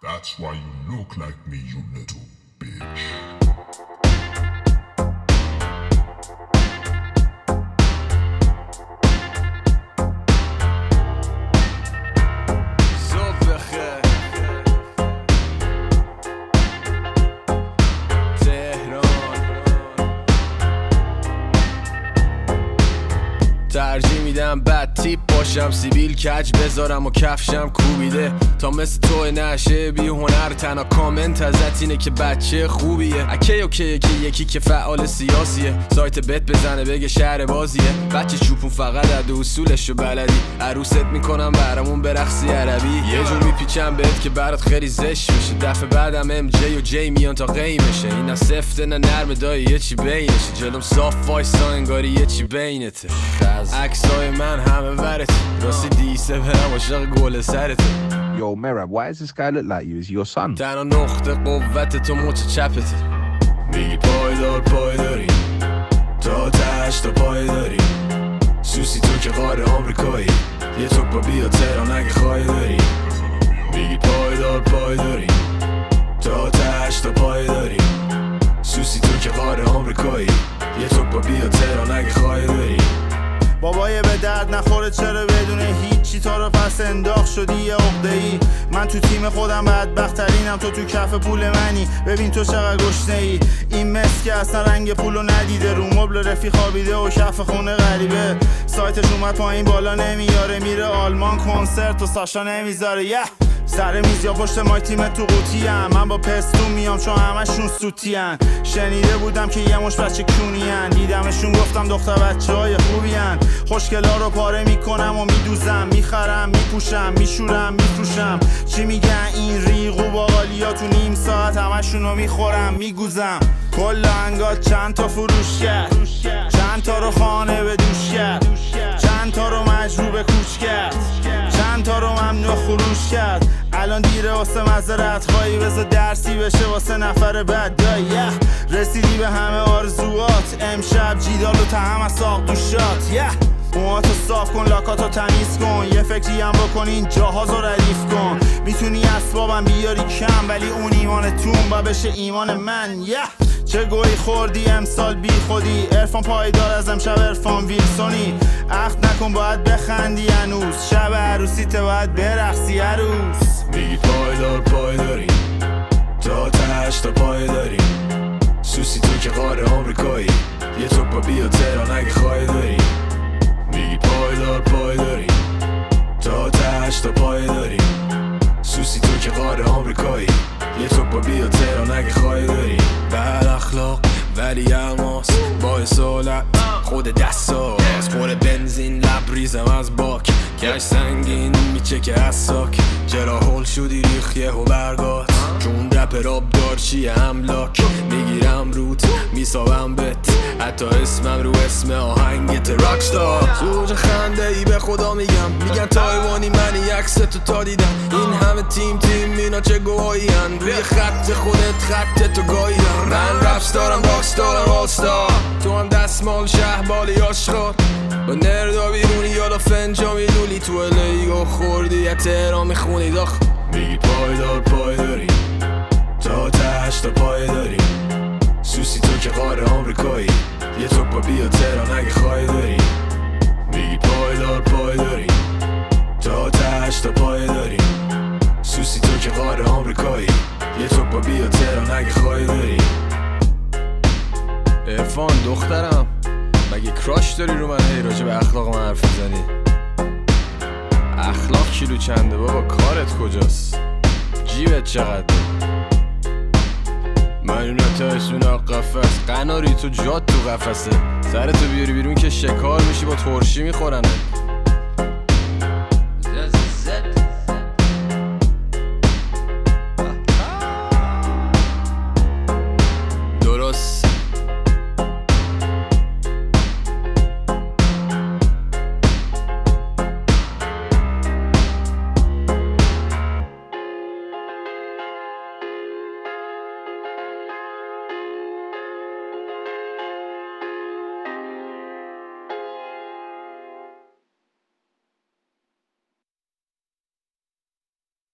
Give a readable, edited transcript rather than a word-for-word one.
That's why you look like me, you little bitch. ترجیح میدم بد تیپ باشم، سیبیل کج بذارم و کفشم کوبیده تا مثل تو نشه بی هنر. تنها کامنت ازت اینه که بچه خوبیه. اکی اوکی که یکی که فعال سیاسیه، سایت بت بزنه بگه شهر بازیه. بچه چوپون فقط عد اصولشو بلدی، عروست میکنم برامون برقصی عربی. یه جور میپیچم بهت که برات خیلی زشت میشه، دفعه بعدم ام جی و جی میان تا قیمشه. این نه سفته نه نرم دایی یه چی بینشه، جلوم صاف وایسا انگاری یه چی بینته. عکسای من همه ورت راستی دیسه برم عاشق گل سرت. Yo, Merab, why does this guy look like you? Is he your son? تنها نقطه قوت تو مچ چپته. میگی پایداری تا تشت تا پای داری، سوسی تو که غار آمریکایی، یه توک با بیا تهران اگه خواهی داری. میگی پایداری تا تشت تا پای داری، سوسی تو که غار آمریکایی، یه توک با بیا تهران اگه خواهی داری. بابای به درد نخوره چرا بدون هیچی تا رو پس انداخت شدی یه عقده‌ای. من تو تیم خودم بدبخترینم، تو کف پول منی، ببین تو چقدر گشنه‌ای. این مس که اصلا رنگ پولو ندیده، رو مبل رفیق خوابیده و کف خونه غریبه. سایتش اومد پایین بالا نمیاره، میره آلمان کنسرت و ساشا نمیذاره. سر میز یا پشت مای تیم تو قوطیم، من با پستون میام چون همشون سوتین. شنیده بودم که یه مش بچه کونین، دیدمشون گفتم دختر بچه های خوبین. خوشگلا رو پاره میکنم و میدوزم، میخرم میپوشم میشورم میفروشم. چی میگن این ریق و باقالیا، تو نیم ساعت همشون رو میخورم میگوزم. کل انگار چند تا فروش کرد، چند تا رو خانه به دوش کرد، چند تا رو مجبور به کوچ کرد، چند تا رو ممنوع خروش کرد. الان دیره واسه مذارت خواهی، بذار درسی بشه واسه نفر بعد. رسیدی به همه آرزوات، امشب جیدال و تهم از ساق دوشات. موهاتو صاف کن، لاکاتو تمیز کن، یه فکری هم بکن این جاهازو ردیف کن. میتونی اسبابم بیاری کم، ولی اون ایمانتون با بشه ایمان من. چه گویی خوردی امسال بی خودی، عرفان پایدار از امشب عرفان ویلسونی. عقد نکن باید بخندی هنوز، شب عروسیت باید برقصی عروس. میگی پایداری تا تشت تا پای داری، سوسی تو که غار آمریکایی، یه توک با بیا تهران اگه خواهی داری. میگی پایداری تا تشت تا پای داری، سوسی تو که غار آمریکایی، یه توک با بیا تهران اگه خواهی داری. بد اخلاق ولی الماس با اصالت خود دستاز، خور بنزین لبریزم از باک، کش سنگین میچکه از ساک. چرا هول شدی ریخیه و برگات، چون رپ راب دار چیه املاک. میگیرم روت میسابم بت، حتی اسمم رو اسم آهنگت راکستار. زوج خنده ای به خدا میگن تایوانی منی، عکس تو تا دیدم. این همه تیم اینا چه گواهی هن، روی خط خودت خط تو گاهی هن. من رپستارم راکستارم آلستار، تو هم دستمال شهبالی آشغال. با نردا بیرونی یالا فنجا میلولی، تو لیگو خوردی یه تهران میخونی داخ. میگی پایداری تا تشت تا پای داری، سوسی تو که غار آمریکایی، یه توک با بیا تهران اگه خواهی داری. میگی پایداری تا تشت تا پای داری، سوسی تو که غار آمریکایی، یه توک با بیا تهران اگه خواهی داری. عرفان دخترم، مگه کراش داری رو من هی راجع به اخلاق من حرف میزنی؟ اخلاق کیلو چنده بابا، کارت کجاست؟ جیبت چقدر؟ من تایسون قفس قناری تو جات تو قفسه، سرتو بیاری بیرون که شکار میشی با ترشی میخورنه.